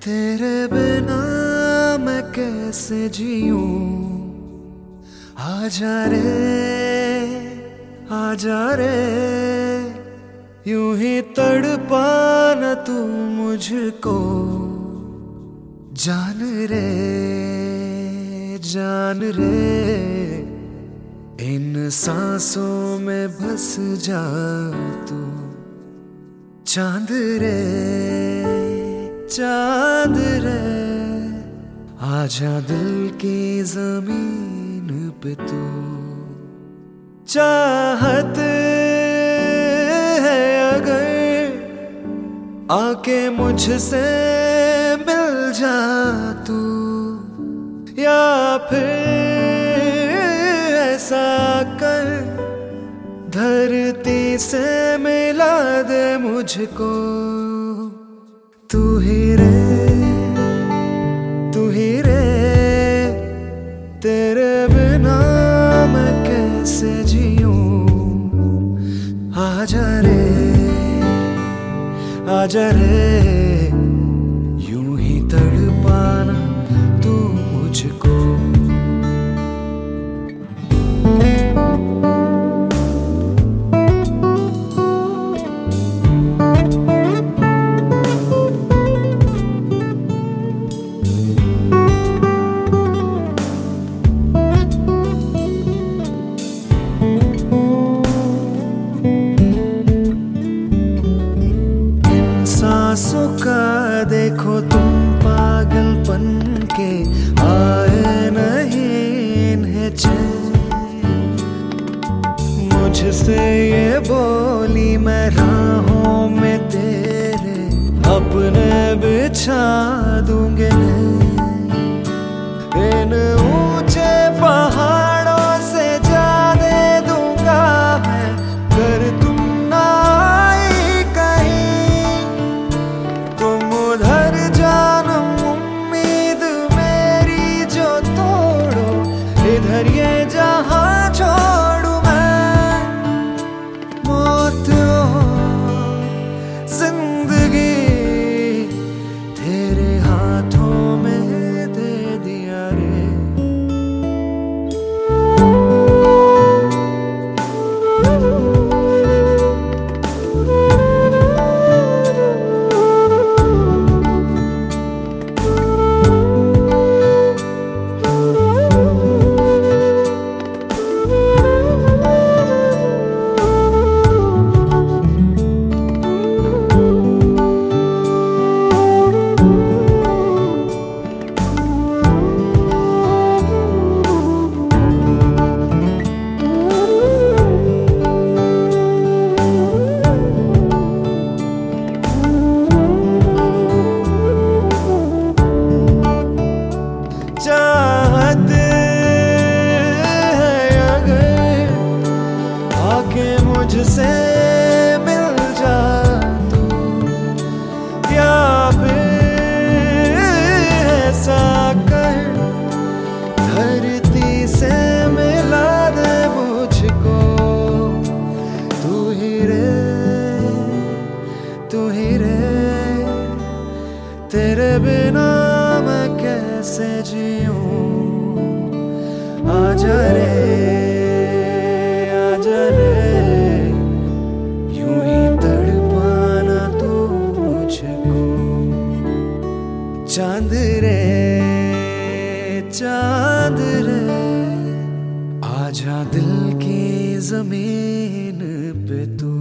तेरे बिना मैं कैसे जीऊं। आजा रे आजा रे, यूं ही तड़पाना तू मुझको। जान रे जान रे, इन सांसों में बस जा तू। चांद रे चांद रे, आजा दिल की जमीन पे तू। चाहत है अगर आके मुझसे मिल जा तू, या फिर ऐसा कर धरती से मिला दे मुझको। तू ही रे तेरे बिना मैं कैसे जीऊं। आजा रे, यूं ही तड़पाना तू मुझको। सांसों का देखो तुम पागलपन के, आए नहीं इन्हें चैन। मुझसे ये बोली मैं राहों में तेरे अपने बिछा दूंगे। इन ऊंचे पहाड़ों से जा दे दूंगा मैं, कर तुम ना आई कहीं। तुम उधर जानम उम्मीद मेरी जो तोड़ो, इधर ये जहां छोड़ू मैं। मौत हो जिंदगी तेरे हाथों में दे दिया रे। चाहत है अगर आके मुझसे मिल जा तू, या फिर ऐसा कर धरती से मिला दे मुझको। तू ही रे तेरे बिना मैं कैसे जीऊं। आजा रे, यूं ही तड़पाना तू मुझको। चांद रे, आजा दिल की जमीन पे तू।